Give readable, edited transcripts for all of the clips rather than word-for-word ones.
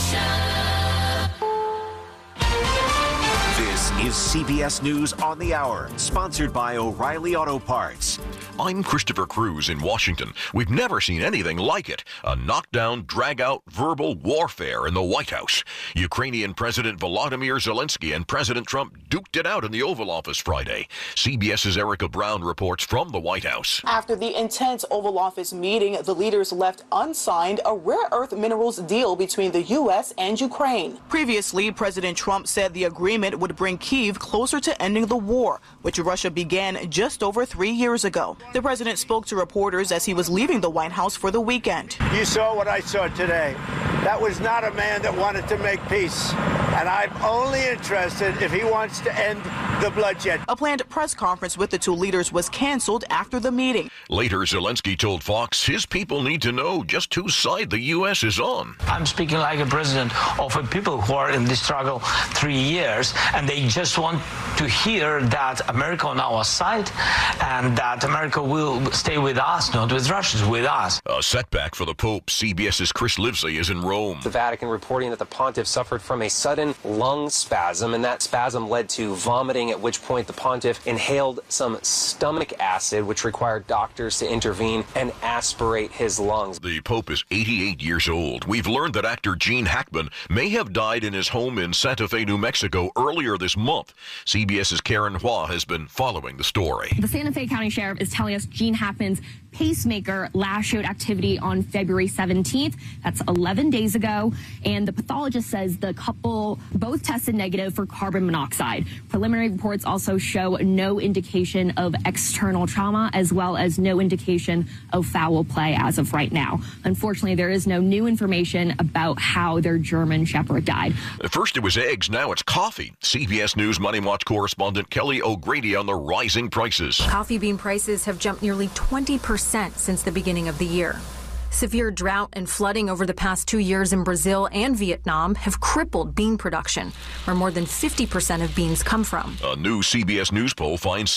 This is CBS News on the Hour, sponsored by O'Reilly Auto Parts. I'm Christopher Cruz in Washington. We've never seen anything like it. A knockdown, drag-out verbal warfare in the White House. Ukrainian President Volodymyr Zelensky and President Trump duked it out in the Oval Office Friday. CBS's Erica Brown reports from the White House. After the intense Oval Office meeting, the leaders left unsigned a rare earth minerals deal between the U.S. and Ukraine. Previously, President Trump said the agreement would bring Kyiv closer to ending the war, which Russia began just over 3 years ago. The president spoke to reporters as he was leaving the White House for the weekend. You saw what I saw today. That was not a man that wanted to make peace. And I'm only interested if he wants to end the bloodshed. A planned press conference with the two leaders was canceled after the meeting. Later, Zelensky told Fox his people need to know just whose side the U.S. is on. I'm speaking like a president of a people who are in this struggle 3 years, and they just want to hear that America on our side and that America will stay with us, not with Russia, with us. A setback for the Pope. CBS's Chris Livesey is in Rome. The Vatican reporting that the pontiff suffered from a sudden lung spasm, and that spasm led to vomiting, at which point the pontiff inhaled some stomach acid, which required doctors to intervene and aspirate his lungs. The Pope is 88 years old. We've learned that actor Gene Hackman may have died in his home in Santa Fe, New Mexico earlier this month. CBS's Karen Hua has been following the story. The Santa Fe County Sheriff is telling us Gene Hackman's pacemaker last showed activity on February 17th. That's 11 days ago. And the pathologist says the couple both tested negative for carbon monoxide. Preliminary reports also show no indication of external trauma, as well as no indication of foul play as of right now. Unfortunately, there is no new information about how their German Shepherd died. First it was eggs, now it's coffee. CBS News Money Watch correspondent Kelly O'Grady on the rising prices. Coffee bean prices have jumped nearly 20% since the beginning of the year. Severe drought and flooding over the past 2 years in Brazil and Vietnam have crippled bean production, where more than 50% of beans come from. A new CBS News poll finds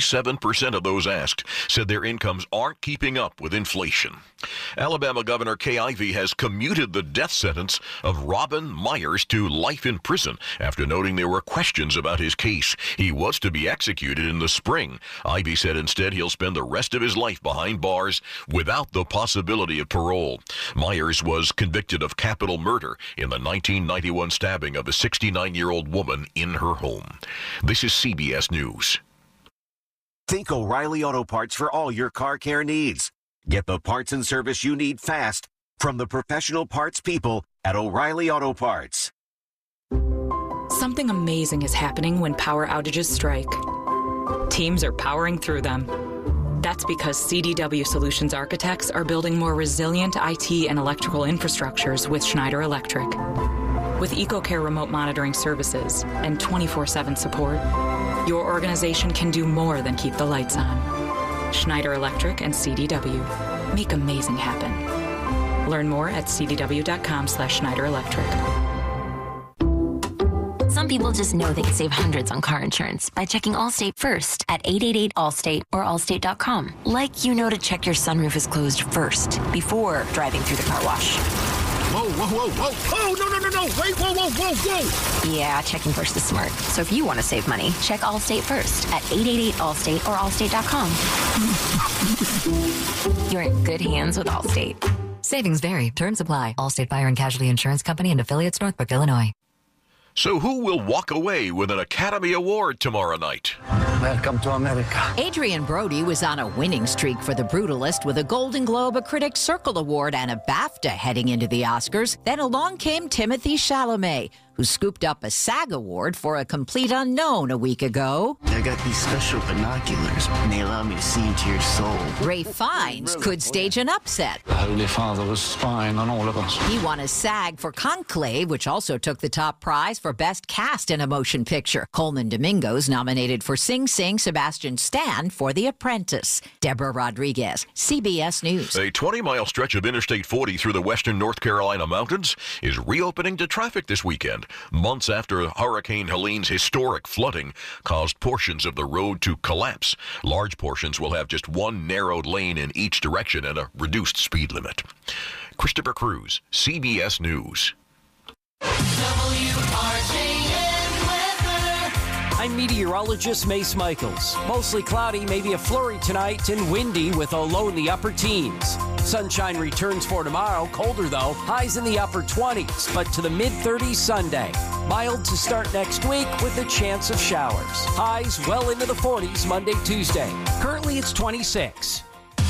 77% of those asked said their incomes aren't keeping up with inflation. Alabama Governor Kay Ivey has commuted the death sentence of Robin Myers to life in prison after noting there were questions about his case. He was to be executed in the spring. Ivey said instead he'll spend the rest of his life behind bars without the possibility of parole. Myers was convicted of capital murder in the 1991 stabbing of a 69-year-old woman in her home. This is CBS News. Think O'Reilly Auto Parts for all your car care needs. Get the parts and service you need fast from the professional parts people at O'Reilly Auto Parts. Something amazing is happening when power outages strike. Teams are powering through them. That's because CDW Solutions architects are building more resilient IT and electrical infrastructures with Schneider Electric. With EcoCare remote monitoring services and 24/7 support, your organization can do more than keep the lights on. Schneider Electric and CDW make amazing happen. Learn more at cdw.com/Schneider Electric. Some people just know they can save hundreds on car insurance by checking Allstate first at 888-ALLSTATE or allstate.com. Like you know to check your sunroof is closed first before driving through the car wash. Whoa, whoa, whoa, whoa. Oh, no. Wait, whoa, whoa, whoa, whoa. Yeah, checking first is smart. So if you want to save money, check Allstate first at 888-ALLSTATE or allstate.com. You're in good hands with Allstate. Savings vary. Terms apply. Allstate Fire and Casualty Insurance Company and affiliates, Northbrook, Illinois. So who will walk away with an Academy Award tomorrow night? Welcome to America. Adrian Brody was on a winning streak for The Brutalist with a Golden Globe, a Critics' Circle Award, and a BAFTA heading into the Oscars. Then along came Timothée Chalamet, who scooped up a SAG Award for A Complete Unknown a week ago. I got these special binoculars, and they allow me to see into your soul. Ralph Fiennes could stage an upset. The Holy Father was spying on all of us. He won a SAG for Conclave, which also took the top prize for Best Cast in a Motion Picture. Coleman Domingo's nominated for Sing Sing, Sebastian Stan for The Apprentice. Deborah Rodriguez, CBS News. A 20-mile stretch of Interstate 40 through the western North Carolina mountains is reopening to traffic this weekend, months after Hurricane Helene's historic flooding caused portions of the road to collapse. Large portions will have just one narrowed lane in each direction and a reduced speed limit. Christopher Cruz, CBS News. I'm meteorologist Mace Michaels. Mostly cloudy, maybe a flurry tonight, and windy with a low in the upper teens. Sunshine returns for tomorrow, colder though, highs in the upper 20s, but to the mid-30s Sunday. Mild to start next week with a chance of showers. Highs well into the 40s Monday, Tuesday. Currently it's 26.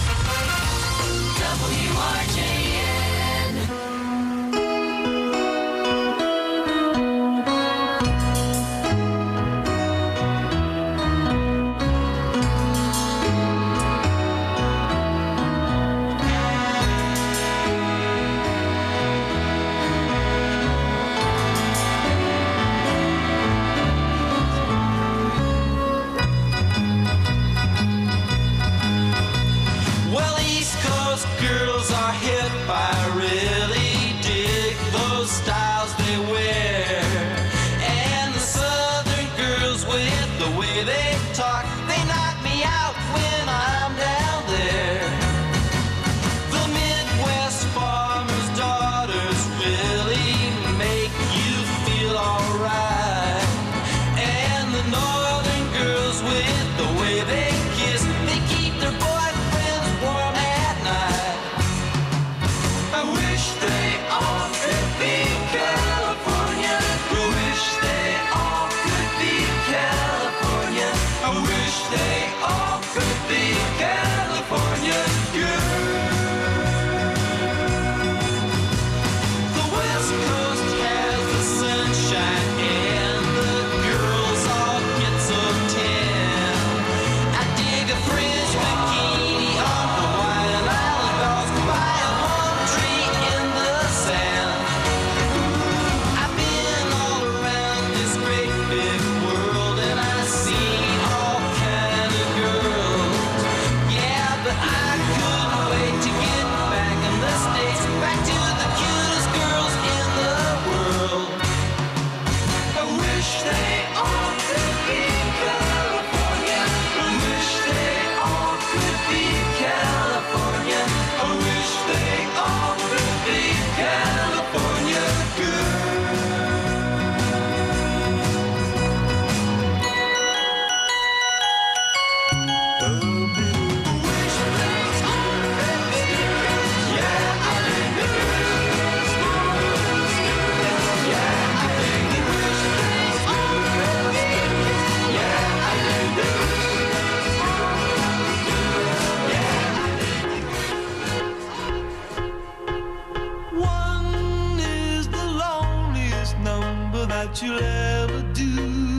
You'll ever do.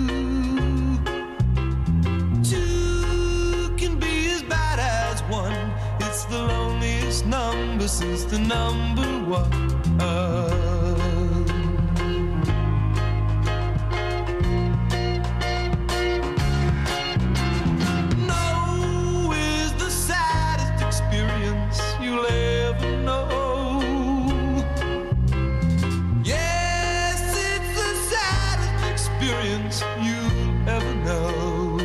Two can be as bad as one. It's the loneliest number since the number one. No is the saddest experience you'll ever know. You'll ever know.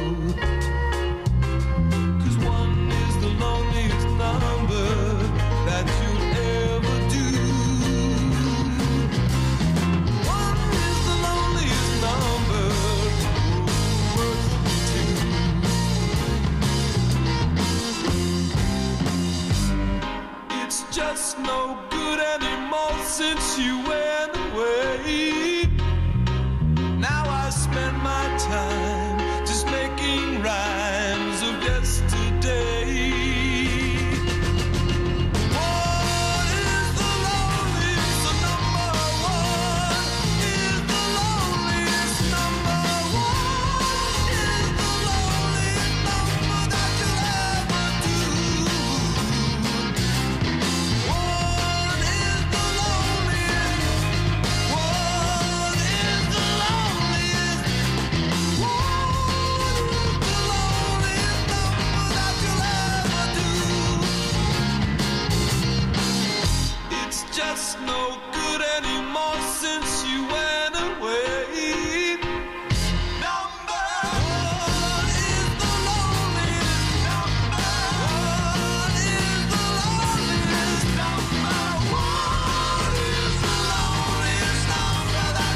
'Cause one is the loneliest number that you'll ever do. One is the loneliest number worth two. It's just no good anymore since you went away. Now I spend my time just making rhymes of yesterday. One is the loneliest, the number one is the loneliest number. One is the loneliest number that you'll ever do. One is the loneliest. One is the loneliest. Just no good anymore since you went away. Number one is the loneliest. Number one is the loneliest. Number one is the loneliest number that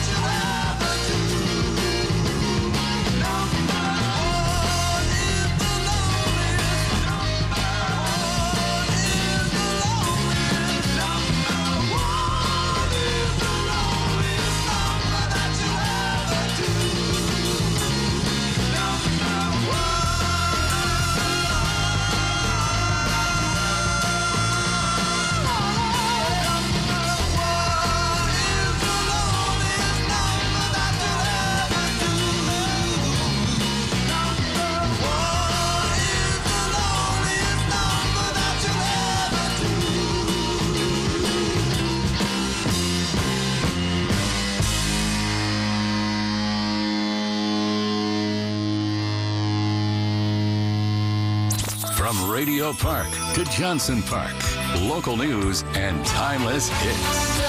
From Radio Park to Johnson Park, local news and timeless hits.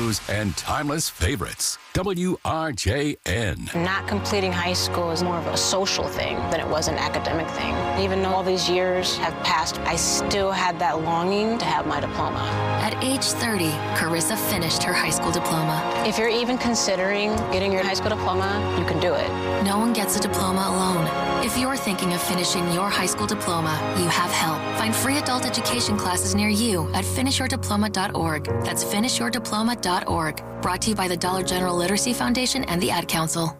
news and timeless favorites. WRJN. Not completing high school is more of a social thing than it was an academic thing. Even though all these years have passed, I still had that longing to have my diploma. At age 30, Carissa finished her high school diploma. If you're even considering getting your high school diploma, you can do it. No one gets a diploma alone. If you're thinking of finishing your high school diploma, you have help. Find free adult education classes near you at finishyourdiploma.org. That's finishyourdiploma.org. Brought to you by the Dollar General Literacy Foundation and the Ad Council.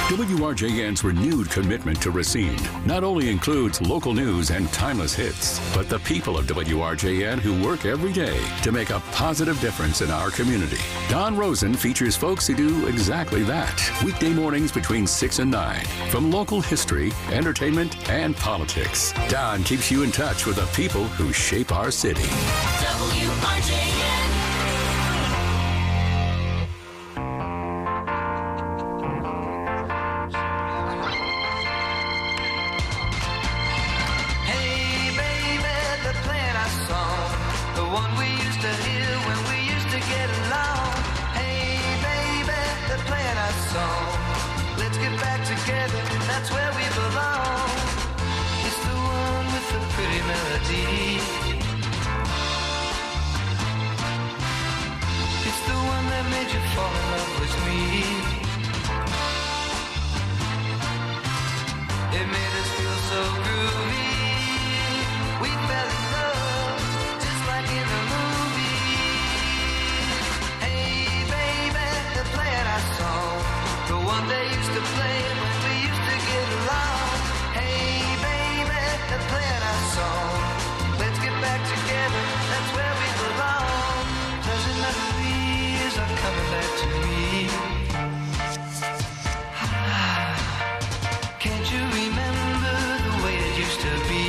WRJN's renewed commitment to Racine not only includes local news and timeless hits, but the people of WRJN who work every day to make a positive difference in our community. Don Rosen features folks who do exactly that. Weekday mornings between 6 and 9. From local history, entertainment, and politics, Don keeps you in touch with the people who shape our city. WRJN. That's where we belong. It's the one with the pretty melody. It's the one that made you fall in love with me. It made us feel so groovy. We fell in love just like in a movie. Hey baby, they're playing our song, the one they used to play when we used to get along. Hey baby, they're playing our song. Let's get back together, that's where we belong. Pleasant memories are coming back to me. Can't you remember the way it used to be?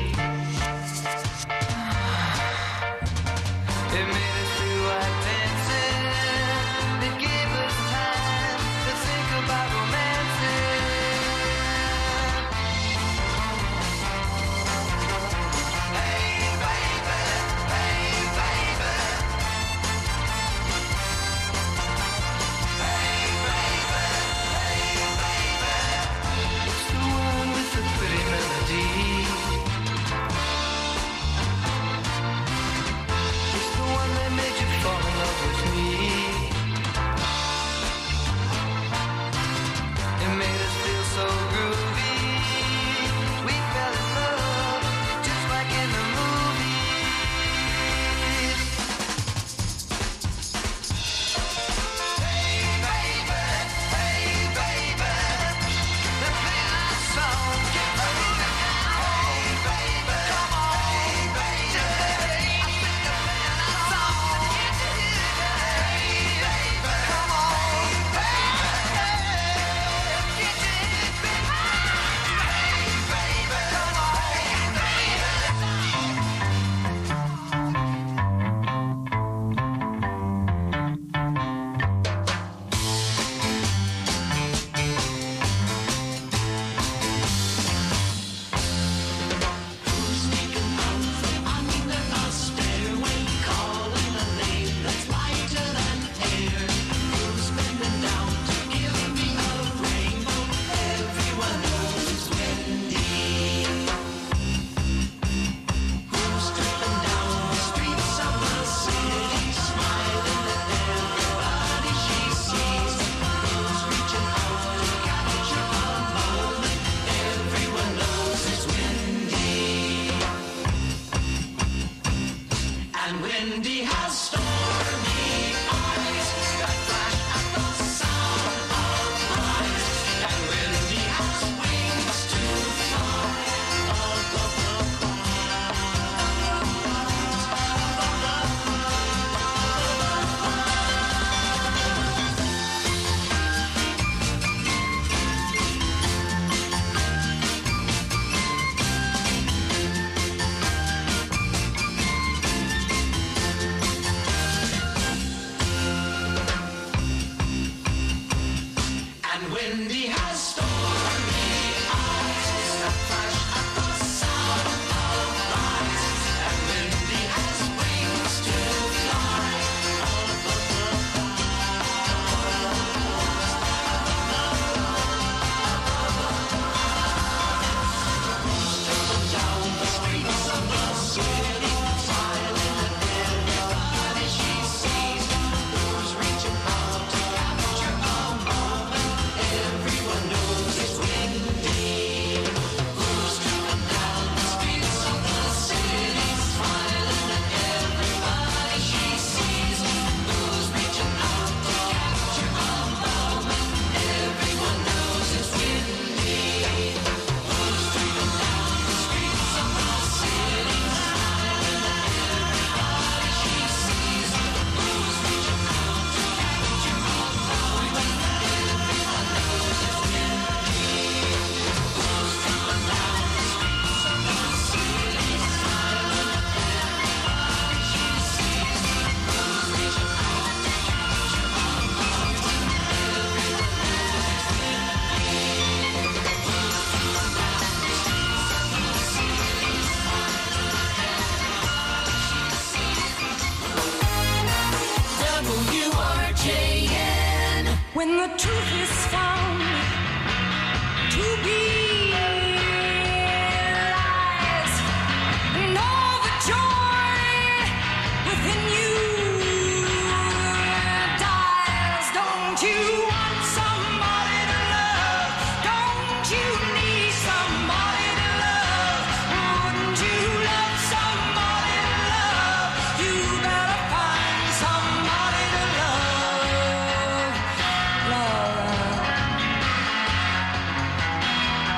It made us feel like dancing. It gave us time to think about romancing. Hey baby, hey baby. Hey baby, hey baby. It's the one with the pretty melody. It's the one that made you fall in love with me. It made us feel so groovy. We fell in love just like in the movies. Hey baby, hey baby. They're playing our song. Get ready to go. Hey baby, come on. Hey baby, I think they're playing our song. Hey baby, come on. And Wendy has stormy eyes that flash at the sound of lies. And Wendy has wings to fly above the And Wendy has stormy eyes that flash at the sound of lies. And Wendy has wings to fly above the down the streets of the city, smiling at everybody she sees. Who's reaching out to capture a moment? Everyone when the truth is found to be lies, and all the joy within you dies. Don't you want somebody to love? Don't you need somebody to love? Wouldn't you love somebody to love? You better find somebody to love. Love.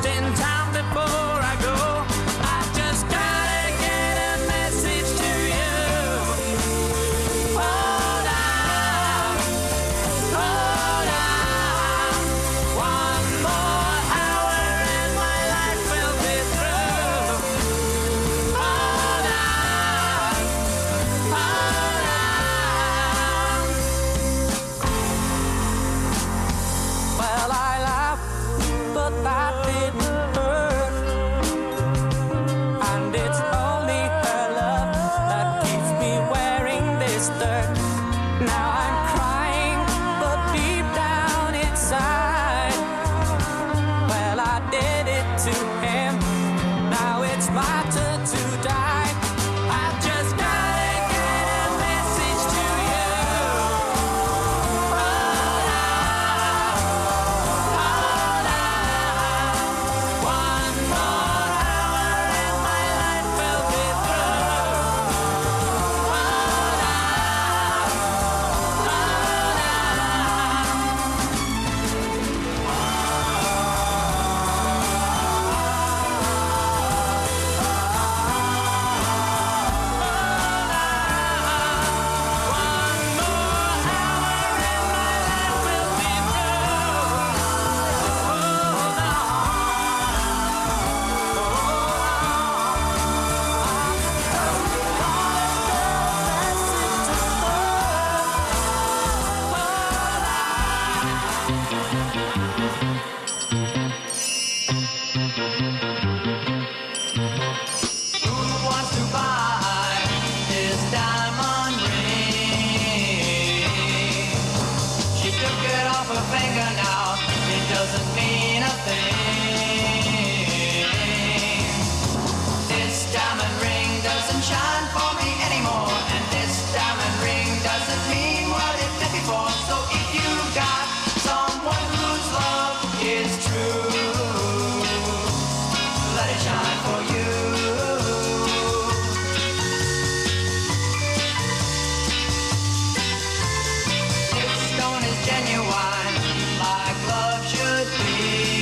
just in time before I go. I just gotta get a message to you. Hold on, hold on. One more hour and my life will be through. Hold on, hold on. Well, I laughed, but that didn't hurt. And it's only her love that keeps me wearing this dirt. Now I'm crying, but deep down inside, well, I did it to him. Now it's my turn to die. I just gotta get a message to you. Hold on, hold on. One more hour and my life will be through. Hold on, Who wants to buy this diamond ring? She took it off her finger now. It doesn't mean a thing. This diamond ring doesn't shine for me anymore, and this diamond ring doesn't mean what it did before. So if you've got someone whose love is true, let it shine for you. This stone is genuine, like love should be.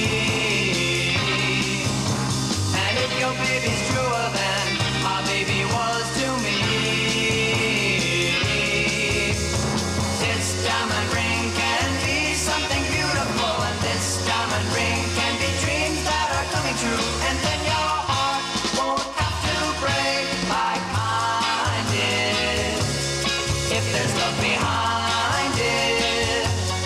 And if your baby's truer than my baby was to me, this diamond ring can be something beautiful, and this diamond ring can be dreams that are coming true. And then your heart won't have to break like mine did, if there's love behind it.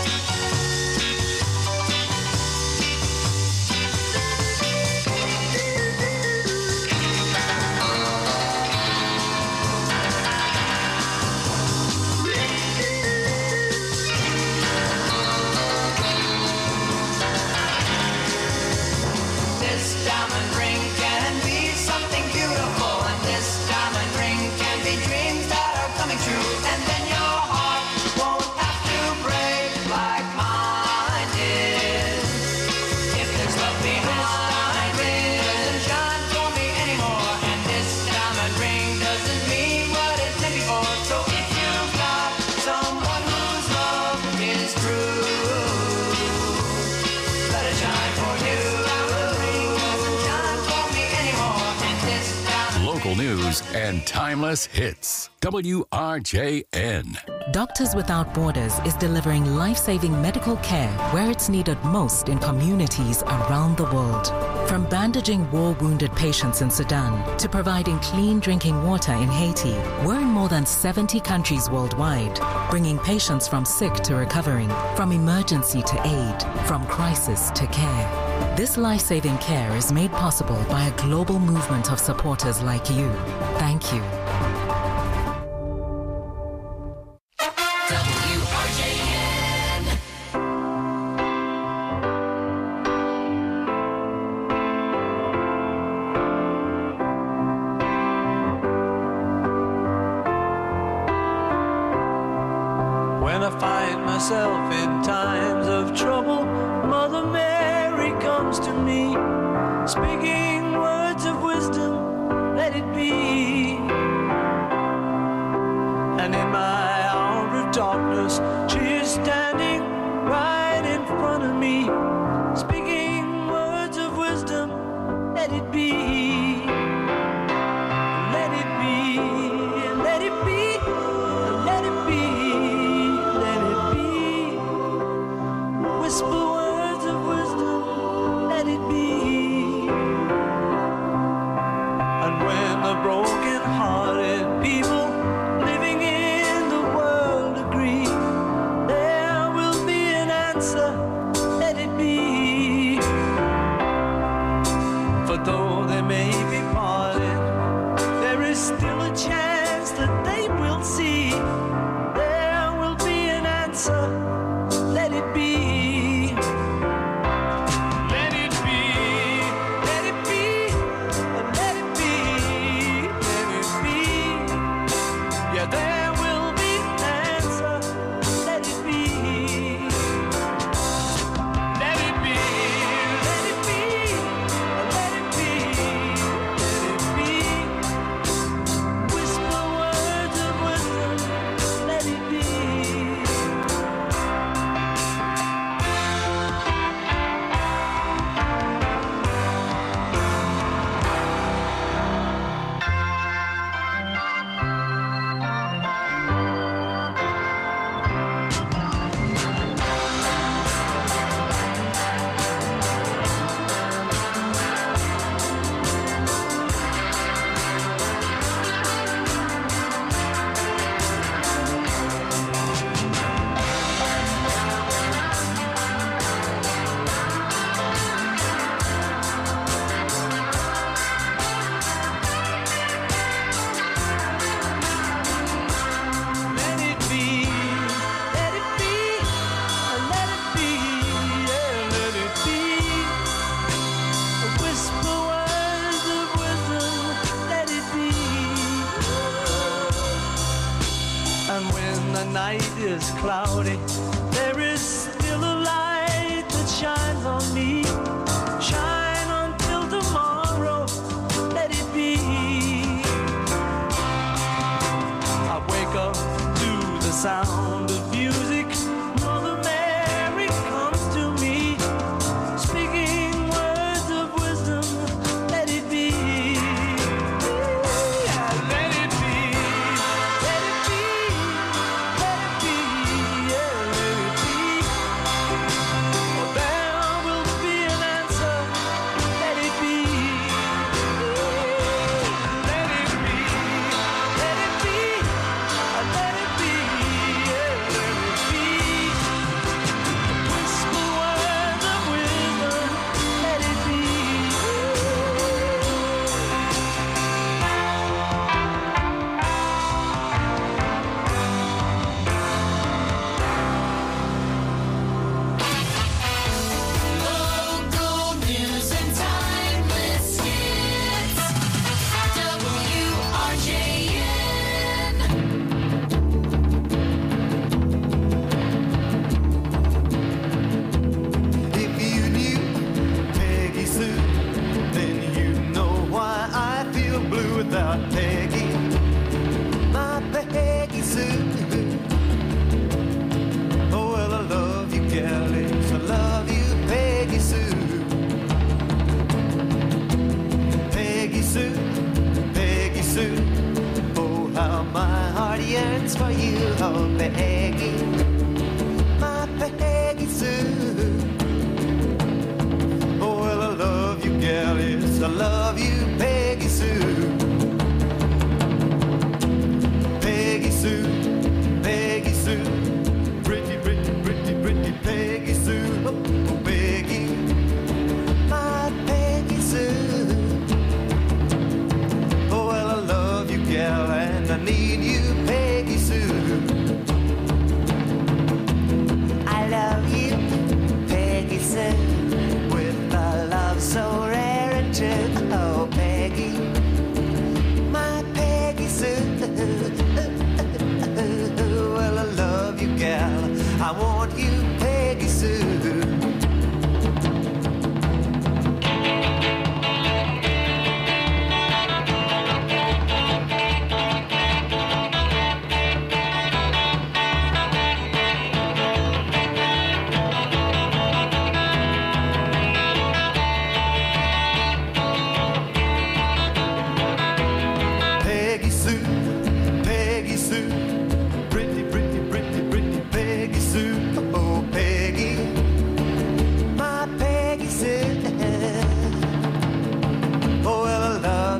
This diamond ring can be something beautiful, and this diamond ring can be dreams that are coming true. And then your heart won't have to break like mine did, if there's love behind it. Doesn't shine for me anymore, and this diamond ring doesn't mean what it did before. So if you've got someone whose love is true, let it shine for you. Diamond ring doesn't shine for me anymore, and this diamond Local news and timeless hits. WRJN. Doctors Without Borders is delivering life-saving medical care where it's needed most in communities around the world. From bandaging war-wounded patients in Sudan to providing clean drinking water in Haiti, we're in more than 70 countries worldwide, bringing patients from sick to recovering, from emergency to aid, from crisis to care. This life-saving care is made possible by a global movement of supporters like you. Thank you. When I find myself in times of trouble, Mother Mary comes to me, speaking words of wisdom, let it be. And in my hour of darkness, she is standing right in front of me, speaking words of wisdom. it be. Let it be, let it be, let it be, let it be. Whisper words of wisdom, let it be. And when the broken-hearted people living in the world agree, there will be an answer, let it be. For though they may be parted, there is still a chance that they will see. There will be an answer, let it be. Let it be, let it be, let it be, let it be. Yeah, there will be an answer, let it be. Let it be, let it be, let it be, let it be. Whisper words of wisdom, let it be. Let it be, let it be, let it be, yeah, let it be. Whisper words of wisdom, let it be. And when the night is cloudy, there is still a light that shines on me. Shine until tomorrow, let it be. I wake up to the sound of music. Mother Mary comes to me, speaking words of wisdom. Let it be. Yeah, let it be. Let it be. Let it be. Yeah, let it be. Oh, there will be an answer. Let it be. Let it be. Let it be. Let it be, yeah, let it be. Whisper words of wisdom, let it be. Local news and timeless hits. WRJN. If you knew Peggy Sue, then you know why I feel blue without Peggy. My Peggy Sue. Oh, well, I love you, galleys. I love you, Peggy Sue. Peggy Sue, Peggy Sue. Oh, how my heart yearns for you, oh, Peggy. My Peggy Sue. Oh, well, I love you, gal, yes, I love you, Peggy Sue. Peggy Sue, Peggy Sue. Pretty, pretty, pretty, pretty Peggy Sue. Oh, Peggy, my Peggy Sue. Oh, well, I love you, gal, and I need you, Peggy Sue. I love you, Peggy Sue, with a love so rare and true. Oh, Peggy, my Peggy Sue. Well, I love you, gal. I want you, Peggy Sue.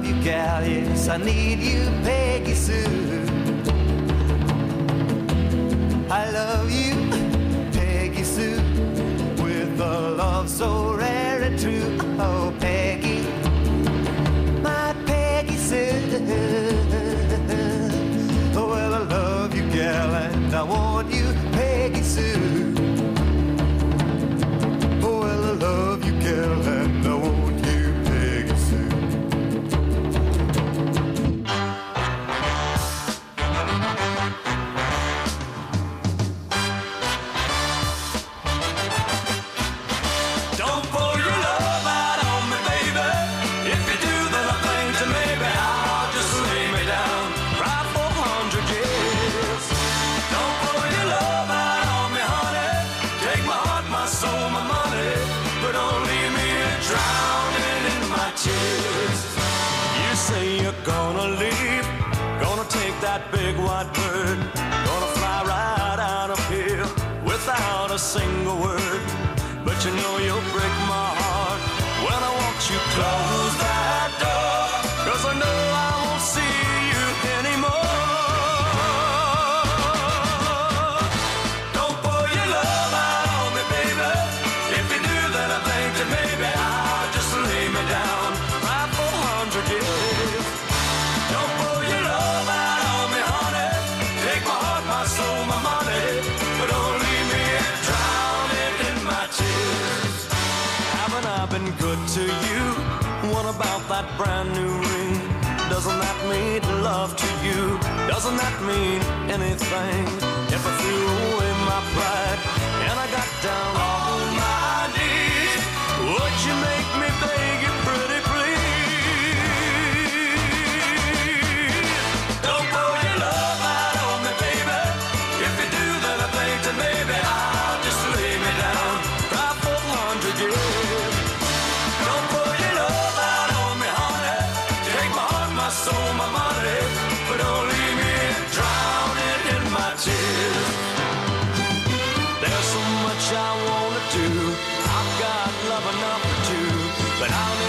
love you, gal, yes, I need you, Peggy Sue. I love you, Peggy Sue, with a love so rare and true. Oh, Peggy, my Peggy Sue. Oh, well, I love you, gal, and I want you, Peggy Sue. Oh, well, I love you, gal, and I want you, Peggy Sue. Don't pour your love out on me, baby. If you do, then I think that maybe I'll just lay me down right for 100 years. Don't pour your love out on me, honey. Take my heart, my soul, my money, but don't leave me drowning in my tears. You say you're gonna leave, gonna take that big white bird, gonna fly right out of here without a single word. But you know you'll break my heart when I watch you close that door, 'cause I know I won't see you anymore. Don't pour your love out on me, baby. If you do, then I think that maybe I'll just lay me down right for 100 years. Don't pour your love out on me, honey. Take my heart, my soul, my money, but don't leave me drowning in my tears. Haven't I been good to you? What about that brand new ring? Doesn't that mean love to you? Doesn't that mean anything? If I threw away my pride and I got down on my knees, would you make me beg you pretty please? Don't pour your love out on me, baby. If you do, then I think that maybe I'll just lay me down right for 100 years. Don't pour your love out on me, honey. Take my heart, my soul, my money, but don't leave me drowning in my tears. There's so much I wanna do. I've got love enough to do, but I'll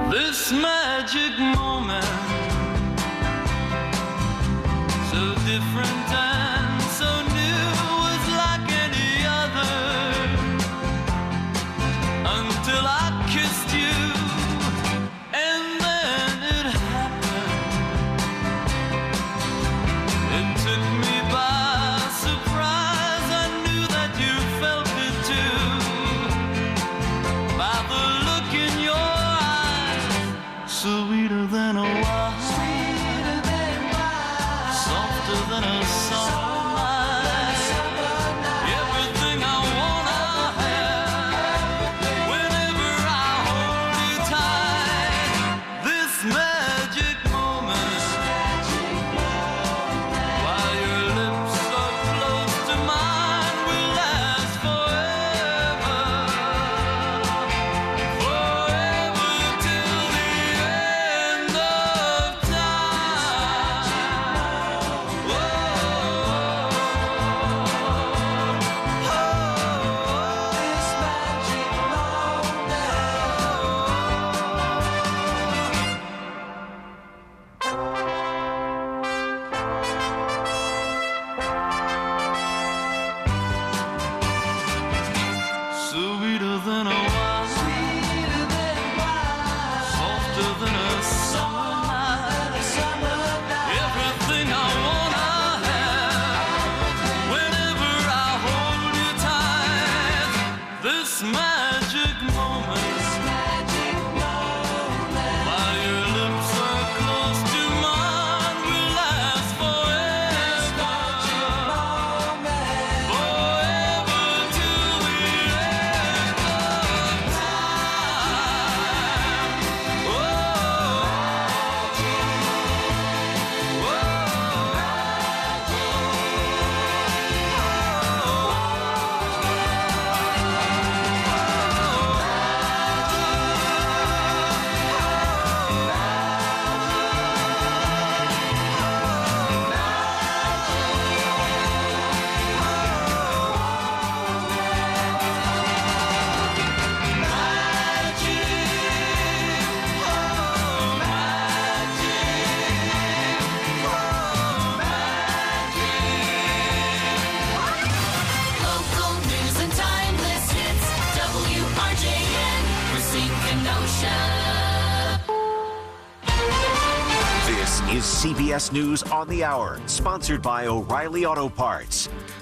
This magic moment, so different and so new, was like any other, until I kissed you, and then it happened. It took me by surprise. I knew that you felt it too, by the look in your sweeter than a wine, softer than a summer night. Everything I wanna have, whenever I hold you tight. This magic moment, while your lips are close to mine, will last forever, forever till the end of time. This magic moment, sweeter than a wine, softer than a summer night. Everything I wanna have, whenever I hold you tight. This magic moment, while your lips are close to mine, will last forever, forever till the end of time. Local news and timeless hits. WRJN, Racine, Kenosha. This is CBS News on the Hour, sponsored by O'Reilly Auto Parts.